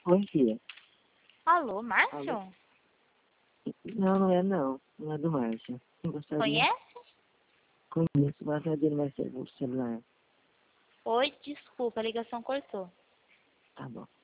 Oi, filha. Alô, Márcio? Alô? Não, não é não. Não é do Márcio. Não gostaria. Conhece? Conheço, mas não é dele mais celular. Oi, desculpa, a ligação cortou. Tá bom.